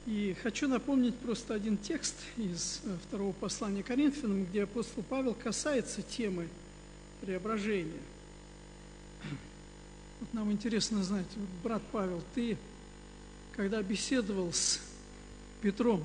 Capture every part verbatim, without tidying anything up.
И хочу напомнить просто один текст из второго послания Коринфянам, где апостол Павел касается темы преображения. Вот нам интересно знать, вот, брат Павел, ты, когда беседовал с Петром,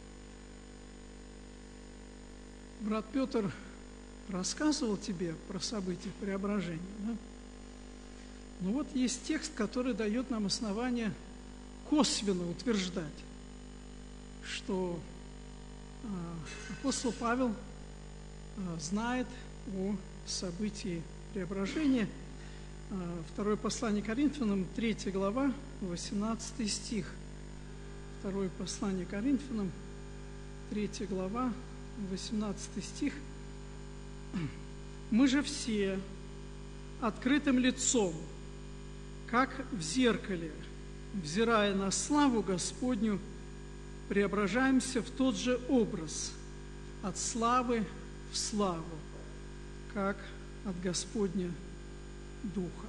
брат Петр рассказывал тебе про события преображения, да? Ну вот есть текст, который дает нам основание косвенно утверждать, что э, апостол Павел э, знает о событии преображения. Э, второе послание Коринфянам, третья глава, восемнадцатый стих. Второе послание Коринфянам, третья глава, восемнадцатый стих. «Мы же все открытым лицом, как в зеркале, взирая на славу Господню, преображаемся в тот же образ, от славы в славу, как от Господня Духа».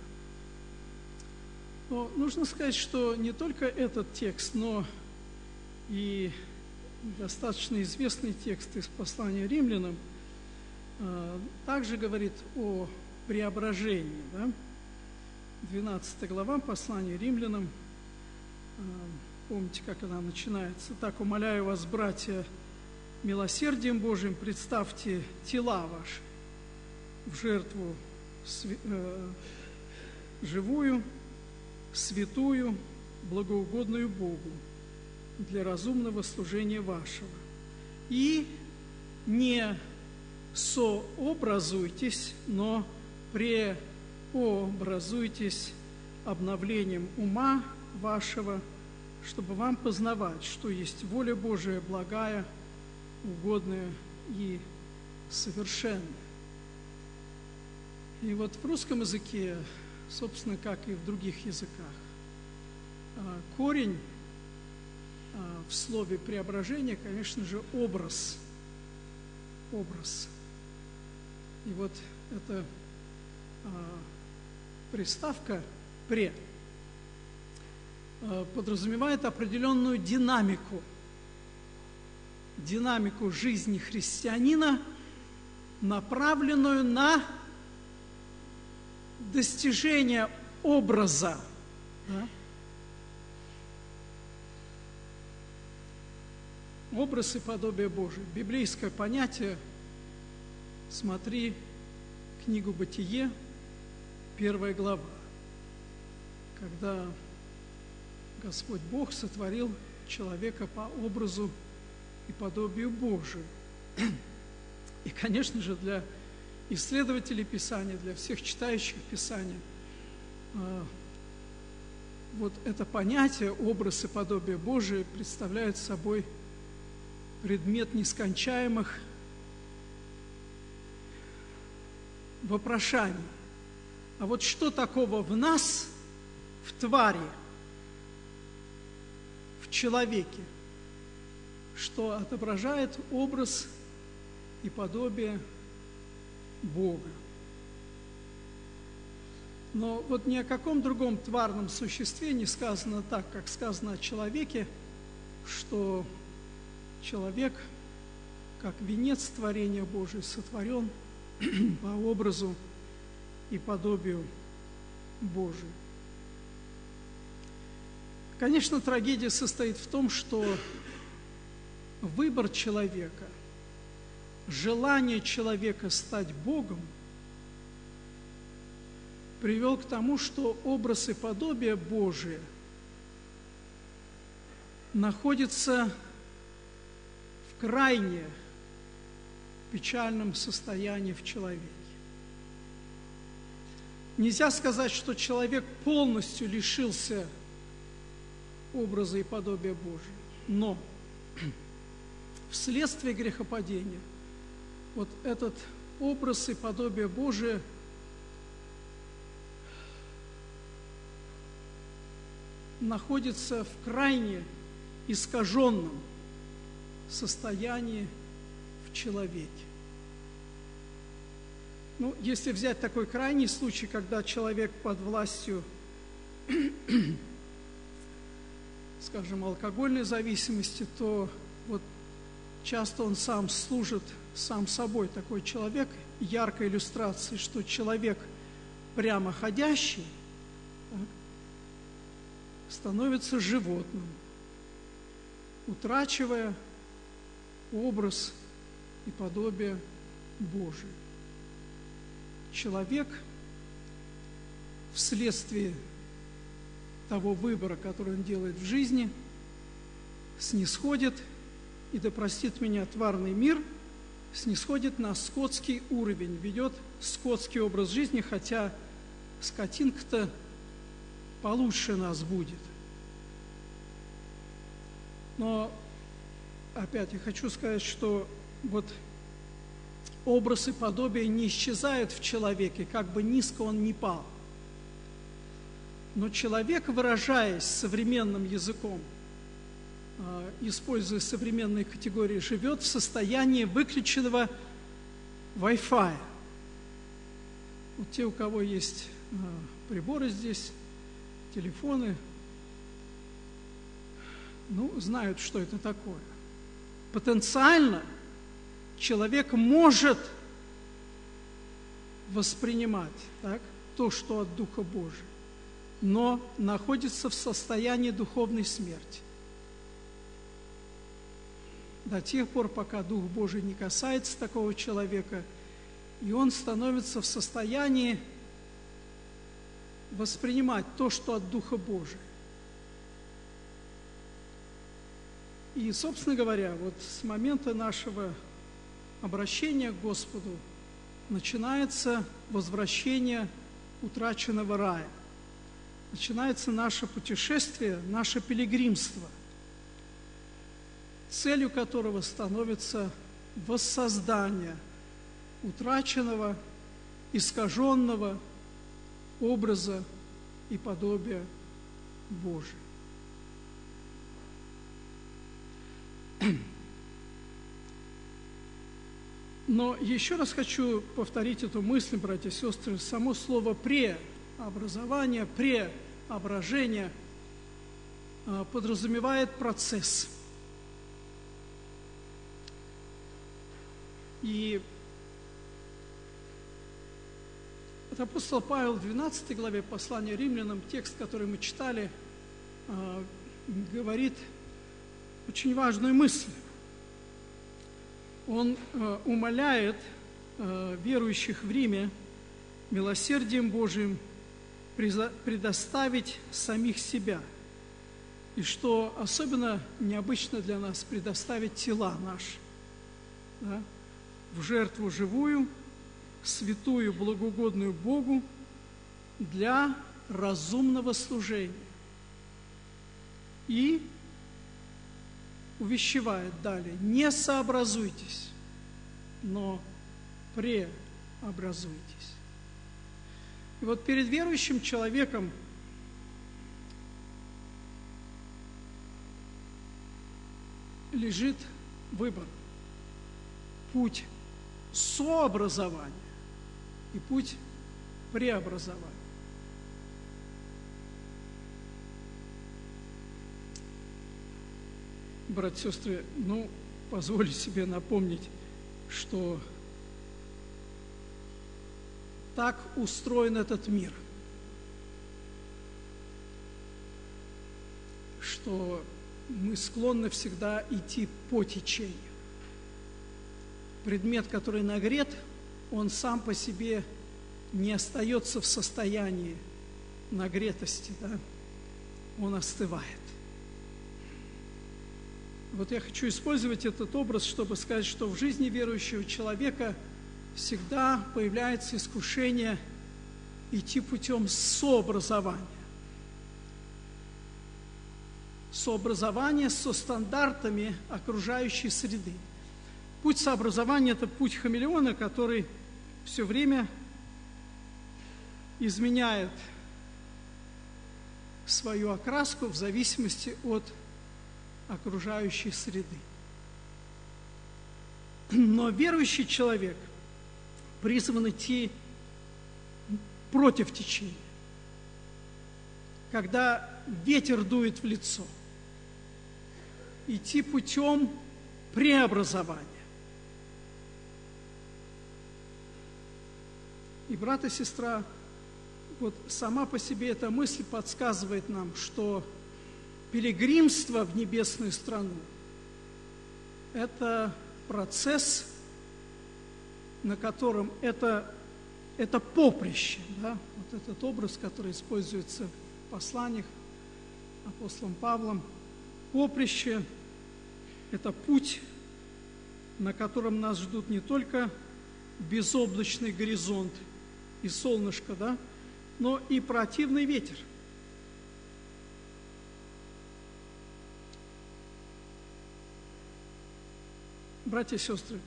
Но нужно сказать, что не только этот текст, но и достаточно известный текст из послания римлянам э, также говорит о преображении. Да? двенадцатая глава послания римлянам, э, помните, как она начинается? «Так умоляю вас, братья, милосердием Божиим, представьте тела ваши в жертву сви- э, живую, святую, благоугодную Богу, для разумного служения вашего. И не сообразуйтесь, но преобразуйтесь обновлением ума вашего, чтобы вам познавать, что есть воля Божия, благая, угодная и совершенная». И вот в русском языке, собственно, как и в других языках, корень в слове преображение, конечно же, образ. Образ. И вот эта а, приставка «пре» а, подразумевает определенную динамику. Динамику жизни христианина, направленную на достижение образа. Да? Образ и подобие Божие. Библейское понятие, смотри книгу «Бытие», первая глава, когда Господь Бог сотворил человека по образу и подобию Божию. И, конечно же, для исследователей Писания, для всех читающих Писания, вот это понятие «образ и подобие Божие» представляет собой предмет нескончаемых вопрошаний. А вот что такого в нас, в твари, в человеке, что отображает образ и подобие Бога? Но вот ни о каком другом тварном существе не сказано так, как сказано о человеке, что человек, как венец творения Божия, сотворен по образу и подобию Божию. Конечно, трагедия состоит в том, что выбор человека, желание человека стать Богом привел к тому, что образ и подобие Божие находится в крайне печальном состоянии в человеке. Нельзя сказать, что человек полностью лишился образа и подобия Божия, но вследствие грехопадения вот этот образ и подобие Божие находится в крайне искаженном состоянии в человеке. Ну, если взять такой крайний случай, когда человек под властью скажем, алкогольной зависимости, то вот часто он сам служит сам собой, такой человек, яркой иллюстрацией, что человек прямоходящий так, становится животным, утрачивая образ и подобие Божие. Человек вследствие того выбора, который он делает в жизни, снисходит, и да простит меня тварный мир, снисходит на скотский уровень, ведет скотский образ жизни, хотя скотинка-то получше нас будет. Но опять я хочу сказать, что вот образ и подобие не исчезают в человеке, как бы низко он ни пал. Но человек, выражаясь современным языком, используя современные категории, живет в состоянии выключенного Wi-Fi. Вот те, у кого есть приборы здесь, телефоны, ну, знают, что это такое. Потенциально человек может воспринимать так, то, что от Духа Божия, но находится в состоянии духовной смерти. До тех пор, пока Дух Божий не касается такого человека, и он становится в состоянии воспринимать то, что от Духа Божия. И, собственно говоря, вот с момента нашего обращения к Господу начинается возвращение утраченного рая. Начинается наше путешествие, наше пилигримство, целью которого становится воссоздание утраченного, искаженного образа и подобия Божия. Но еще раз хочу повторить эту мысль, братья и сестры. Само слово «преобразование», «преображение» подразумевает процесс. И от апостола Павла в двенадцатой главе послания Римлянам, текст, который мы читали, говорит очень важную мысль. Он э, умоляет э, верующих в Риме милосердием Божиим приза- предоставить самих себя. И что особенно необычно для нас, предоставить тела наши, да, в жертву живую, святую, благоугодную Богу для разумного служения. И увещевает далее: не сообразуйтесь, но преобразуйтесь. И вот перед верующим человеком лежит выбор: путь сообразования и путь преобразования. Братья и сестры, ну, позволю себе напомнить, что так устроен этот мир, что мы склонны всегда идти по течению. Предмет, который нагрет, он сам по себе не остается в состоянии нагретости, да? Он остывает. Вот я хочу использовать этот образ, чтобы сказать, что в жизни верующего человека всегда появляется искушение идти путем сообразования. Сообразование со стандартами окружающей среды. Путь сообразования – это путь хамелеона, который все время изменяет свою окраску в зависимости от окружающей среды. Но верующий человек призван идти против течения. Когда ветер дует в лицо, идти путем преобразования. И, брат и сестра, вот сама по себе эта мысль подсказывает нам, что пилигримство в небесную страну – это процесс, на котором это, это поприще, да? Вот этот образ, который используется в посланиях апостолом Павлом. Поприще – это путь, на котором нас ждут не только безоблачный горизонт и солнышко, да, но и противный ветер. Братья и сестры,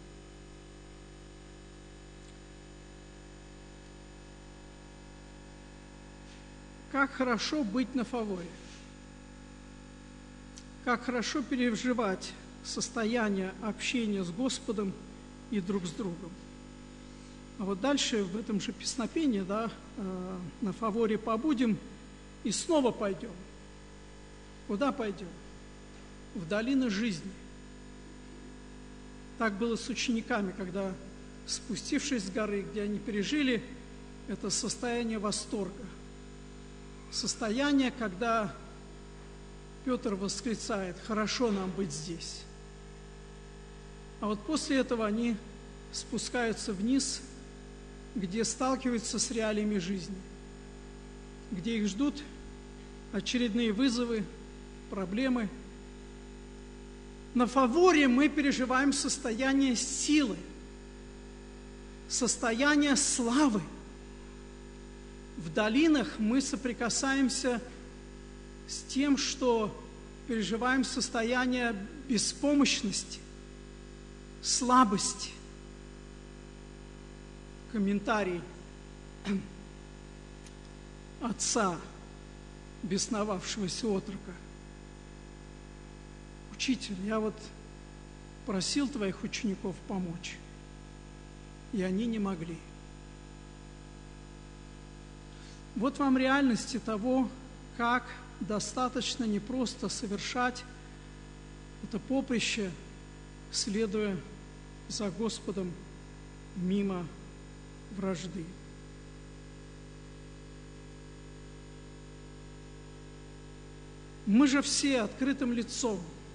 как хорошо быть на фаворе, как хорошо переживать состояние общения с Господом и друг с другом. А вот дальше в этом же песнопении, да, э, на фаворе побудем и снова пойдем. Куда пойдем? В долины жизни. Так было с учениками, когда, спустившись с горы, где они пережили это состояние восторга. Состояние, когда Петр восклицает: «Хорошо нам быть здесь». А вот после этого они спускаются вниз, где сталкиваются с реалиями жизни, где их ждут очередные вызовы, проблемы. На фаворе мы переживаем состояние силы, состояние славы. В долинах мы соприкасаемся с тем, что переживаем состояние беспомощности, слабости. Комментарий отца, бесновавшегося отрока: «Учитель, я вот просил твоих учеников помочь, и они не могли». Вот вам реальности того, как достаточно непросто совершать это поприще, следуя за Господом мимо вражды. Мы же все открытым лицом.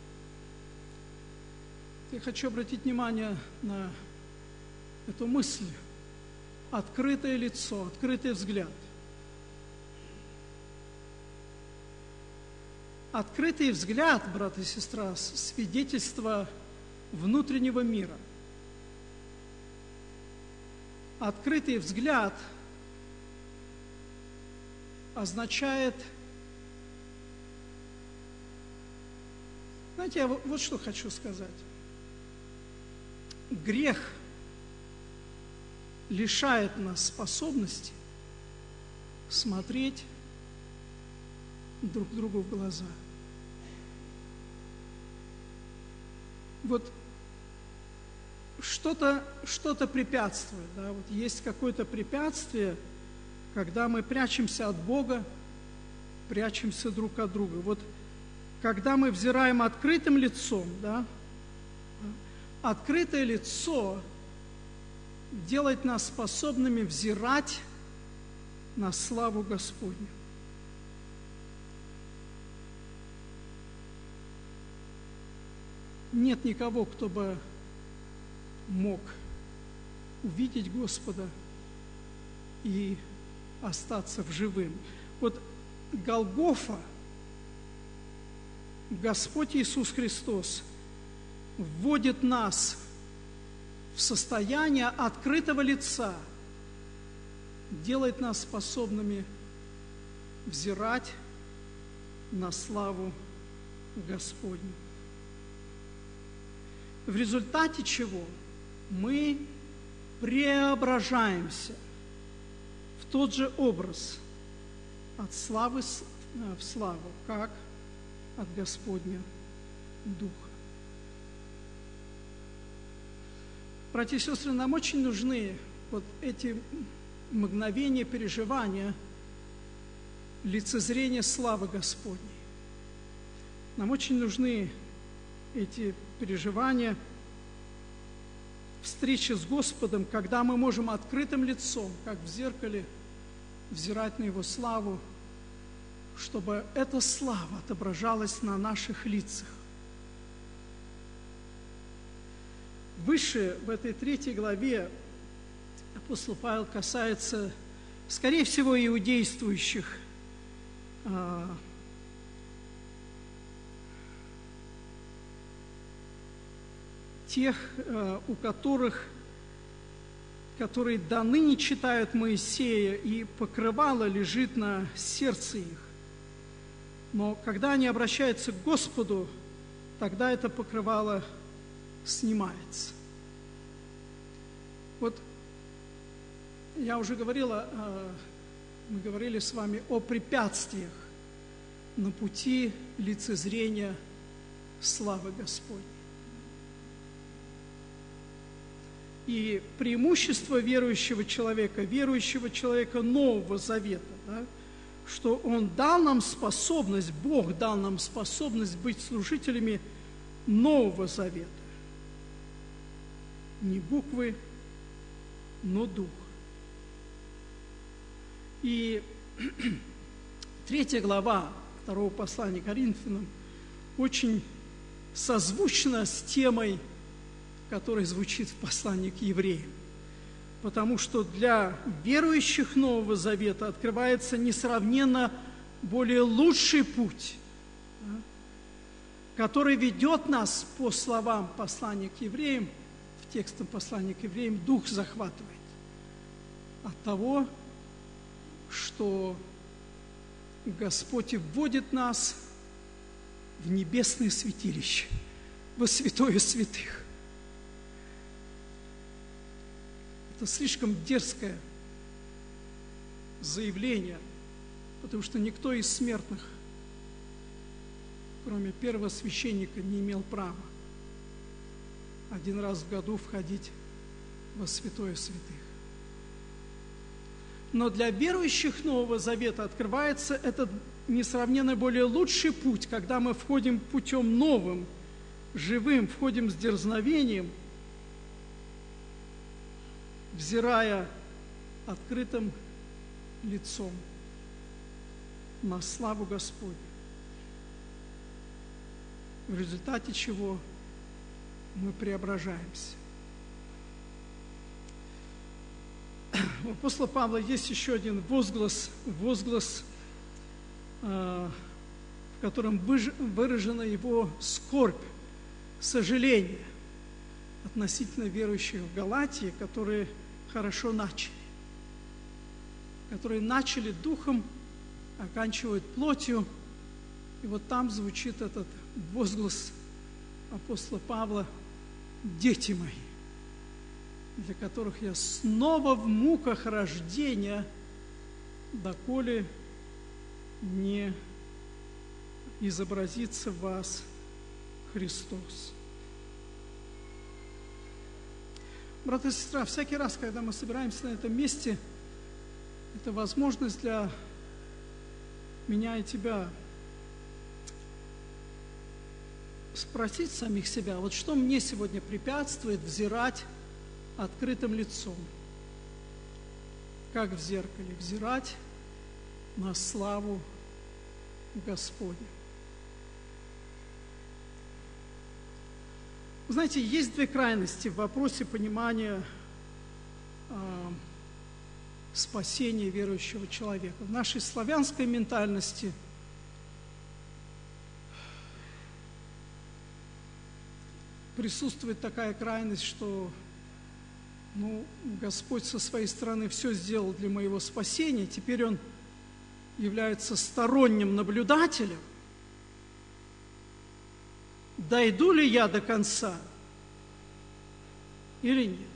Я хочу обратить внимание на эту мысль. Открытое лицо, открытый взгляд. Открытый взгляд, брат и сестра, свидетельство внутреннего мира. Открытый взгляд означает, знаете, я вот что хочу сказать. Грех лишает нас способности смотреть друг другу в глаза. Вот что-то что-то препятствует, да? Вот есть какое-то препятствие, когда мы прячемся от Бога, прячемся друг от друга. Вот когда мы взираем открытым лицом, да, открытое лицо делает нас способными взирать на славу Господню. Нет никого, кто бы мог увидеть Господа и остаться в живым. Вот Голгофа, Господь Иисус Христос вводит нас в состояние открытого лица, делает нас способными взирать на славу Господню. В результате чего мы преображаемся в тот же образ от славы в славу, как от Господня Духа. Братья и сестры, нам очень нужны вот эти мгновения переживания лицезрения славы Господней. Нам очень нужны эти переживания встречи с Господом, когда мы можем открытым лицом, как в зеркале, взирать на Его славу, чтобы эта слава отображалась на наших лицах. Выше, в этой третьей главе, апостол Павел касается, скорее всего, иудействующих а, тех, а, у которых, которые до ныне читают Моисея, и покрывало лежит на сердце их. Но когда они обращаются к Господу, тогда это покрывало снимается. Вот я уже говорила, мы говорили с вами о препятствиях на пути лицезрения славы Господней. И преимущество верующего человека, верующего человека Нового Завета, да, что Он дал нам способность, Бог дал нам способность быть служителями Нового Завета. Не буквы, но дух. И третья глава второго послания Коринфянам очень созвучна с темой, которая звучит в послании к евреям. Потому что для верующих Нового Завета открывается несравненно более лучший путь, да, который ведет нас, по словам послания к евреям, в текстом послания к евреям, дух захватывает от того, что Господь вводит нас в небесное святилище, во святое святых. Это слишком дерзкое заявление, потому что никто из смертных, кроме первого священника, не имел права один раз в году входить во святое святых. Но для верующих Нового Завета открывается этот несравненно более лучший путь, когда мы входим путем новым, живым, входим с дерзновением, взирая открытым лицом на славу Господню, в результате чего мы преображаемся. У апостола Павла есть еще один возглас, возглас, в котором выражена его скорбь, сожаление относительно верующих в Галатии, которые хорошо начали, которые начали духом, оканчивают плотью. И вот там звучит этот возглас апостола Павла: «Дети мои, для которых я снова в муках рождения, доколе не изобразится в вас Христос». Брат и сестра, всякий раз, когда мы собираемся на этом месте, это возможность для меня и тебя спросить самих себя, вот что мне сегодня препятствует взирать открытым лицом, как в зеркале, взирать на славу Господню. Вы знаете, есть две крайности в вопросе понимания э, спасения верующего человека. В нашей славянской ментальности присутствует такая крайность, что ну, Господь со своей стороны все сделал для моего спасения, теперь Он является сторонним наблюдателем. Дойду ли я до конца или нет?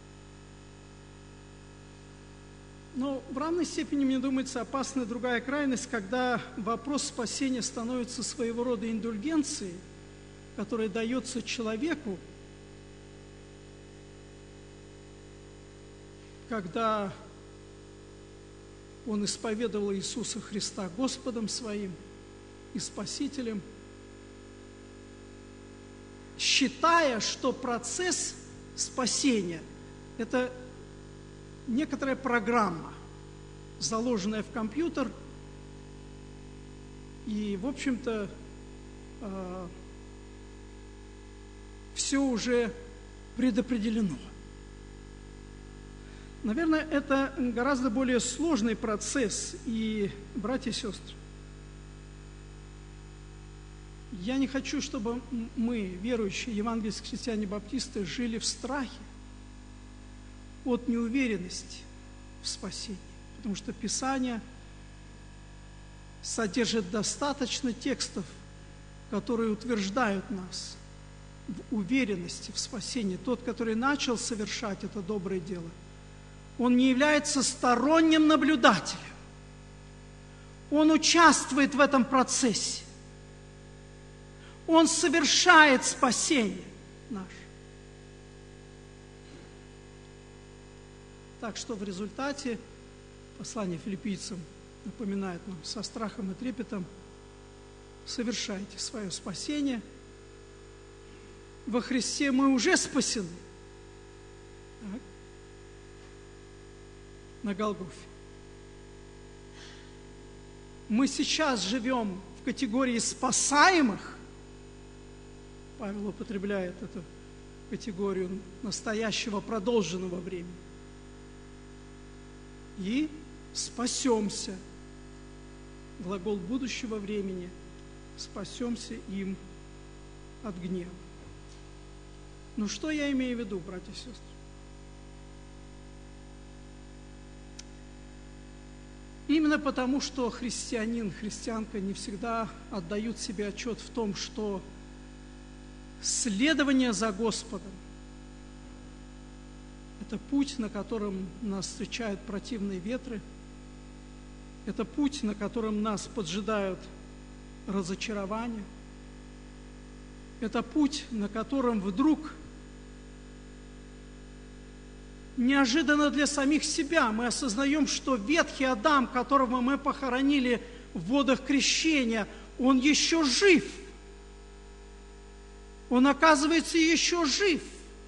Но в равной степени, мне думается, опасна другая крайность, когда вопрос спасения становится своего рода индульгенцией, которая дается человеку, когда он исповедовал Иисуса Христа Господом своим и Спасителем, считая, что процесс спасения – это некоторая программа, заложенная в компьютер, и, в общем-то, э, все уже предопределено. Наверное, это гораздо более сложный процесс, и, братья и сестры, я не хочу, чтобы мы, верующие евангельские христиане-баптисты, жили в страхе от неуверенности в спасении, потому что Писание содержит достаточно текстов, которые утверждают нас в уверенности в спасении. Тот, который начал совершать это доброе дело, он не является сторонним наблюдателем. Он участвует в этом процессе. Он совершает спасение наше. Так что в результате послание филиппийцам напоминает нам: со страхом и трепетом совершайте свое спасение. Во Христе мы уже спасены. Так. На Голгофе. Мы сейчас живем в категории спасаемых. Павел употребляет эту категорию настоящего продолженного времени. И спасемся. Глагол будущего времени. Спасемся им от гнева. Ну что я имею в виду, братья и сестры? Именно потому, что христианин, христианка не всегда отдают себе отчет в том, что следование за Господом – это путь, на котором нас встречают противные ветры, это путь, на котором нас поджидают разочарования, это путь, на котором вдруг неожиданно для самих себя мы осознаем, что ветхий Адам, которого мы похоронили в водах крещения, он еще жив. Он, оказывается, еще жив.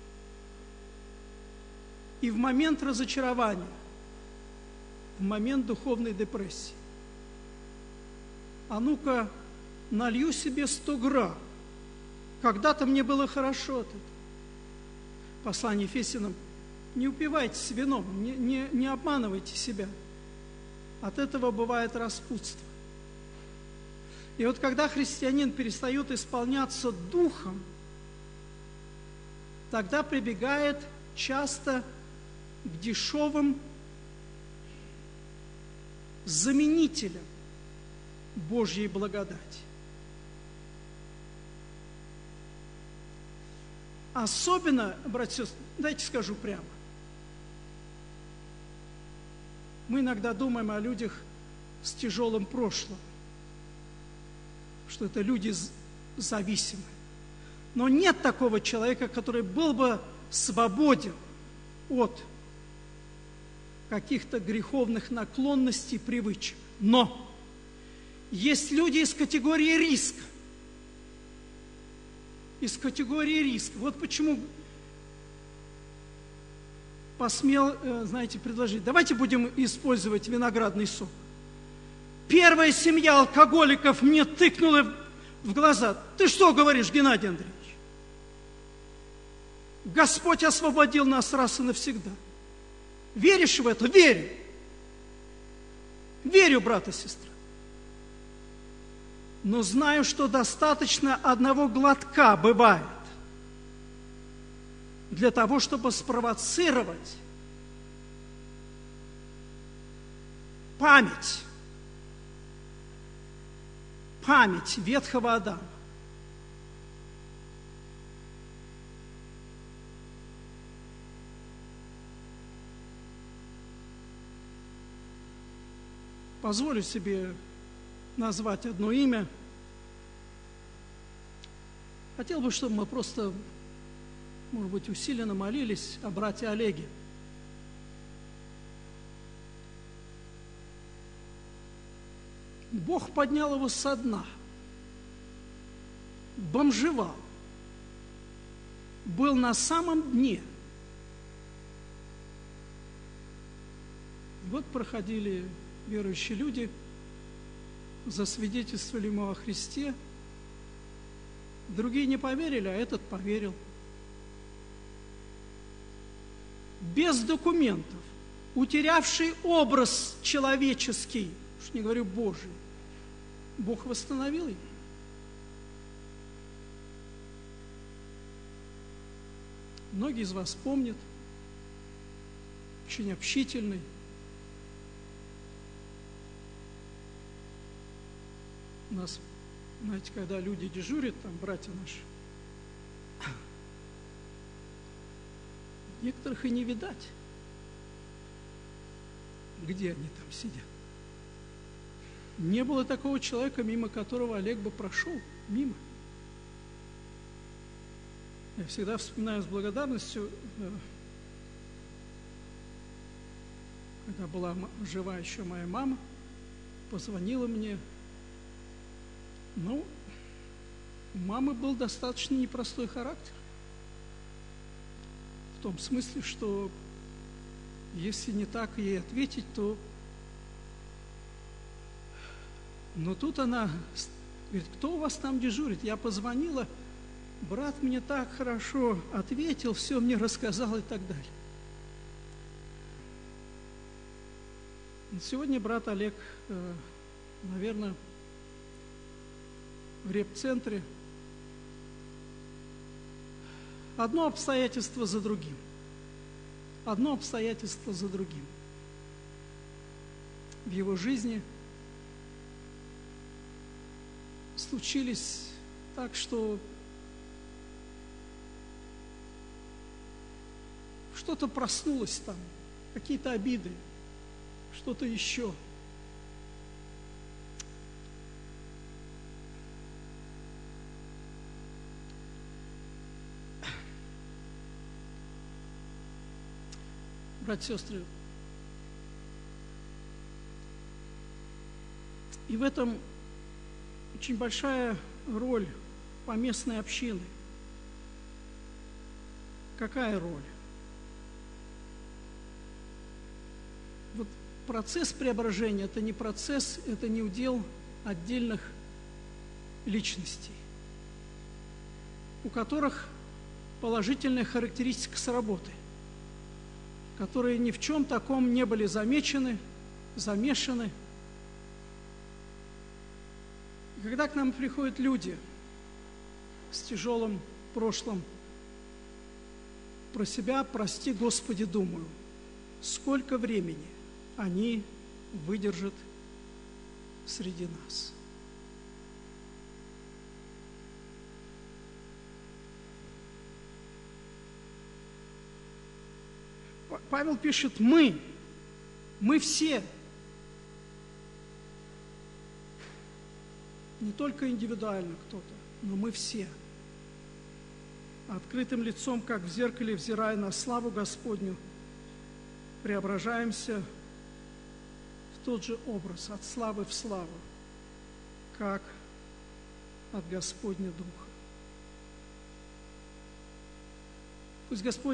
И в момент разочарования, в момент духовной депрессии, а ну-ка, налью себе сто грамм. Когда-то мне было хорошо от этого. Послание Ефесянам: не упивайтесь вином, не, не, не обманывайте себя. От этого бывает распутство. И вот когда христианин перестает исполняться духом, тогда прибегает часто к дешевым заменителям Божьей благодати. Особенно, братья и сестры, дайте скажу прямо, мы иногда думаем о людях с тяжелым прошлым, что это люди зависимые. Но нет такого человека, который был бы свободен от каких-то греховных наклонностей, привычек. Но есть люди из категории риска. Из категории риска. Вот почему посмел, знаете, предложить: давайте будем использовать виноградный сок. Первая семья алкоголиков мне тыкнула в глаза: ты что говоришь, Геннадий Андреевич? Господь освободил нас раз и навсегда. Веришь в это? Верю. Верю, брат и сестра. Но знаю, что достаточно одного глотка бывает для того, чтобы спровоцировать память, память ветхого Адама. Позволю себе назвать одно имя. Хотел бы, чтобы мы просто, может быть, усиленно молились о брате Олеге. Бог поднял его со дна, бомжевал, был на самом дне. Вот проходили верующие люди, засвидетельствовали ему о Христе. Другие не поверили, а этот поверил. Без документов, утерявший образ человеческий, уж не говорю Божий, Бог восстановил его. Многие из вас помнят, очень общительный. У нас, знаете, когда люди дежурят, там, братья наши, некоторых и не видать, где они там сидят. Не было такого человека, мимо которого Олег бы прошел, мимо. Я всегда вспоминаю с благодарностью, когда была жива еще моя мама, позвонила мне. Ну, у мамы был достаточно непростой характер. В том смысле, что если не так ей ответить, то... Но тут она говорит: кто у вас там дежурит? Я позвонила, брат мне так хорошо ответил, все мне рассказал и так далее. Сегодня брат Олег, наверное, в репцентре. Одно обстоятельство за другим. Одно обстоятельство за другим. В его жизни случились так, что что-то проснулось там, какие-то обиды, что-то еще. Братья и сестры, и в этом очень большая роль поместной общины. Какая роль? Вот процесс преображения – это не процесс, это не удел отдельных личностей, у которых положительная характеристика с работы, которые ни в чем таком не были замечены, замешаны. И когда к нам приходят люди с тяжелым прошлым, про себя, прости Господи, думаю, сколько времени они выдержат среди нас. Павел пишет: мы, мы все, не только индивидуально кто-то, но мы все, открытым лицом, как в зеркале, взирая на славу Господню, преображаемся в тот же образ, от славы в славу, как от Господня Духа. Пусть Господь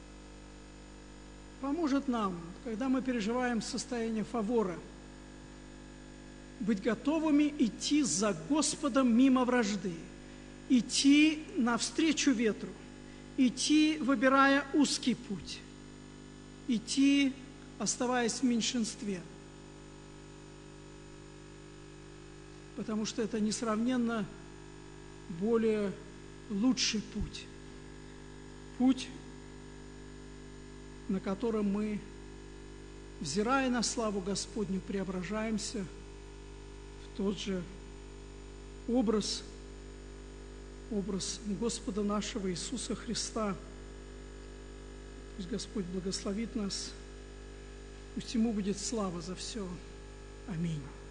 поможет нам, когда мы переживаем состояние фавора, быть готовыми идти за Господом мимо вражды, идти навстречу ветру, идти, выбирая узкий путь, идти, оставаясь в меньшинстве, потому что это несравненно более лучший путь, путь, на котором мы, взирая на славу Господню, преображаемся в тот же образ, образ Господа нашего Иисуса Христа. Пусть Господь благословит нас, пусть Ему будет слава за все. Аминь.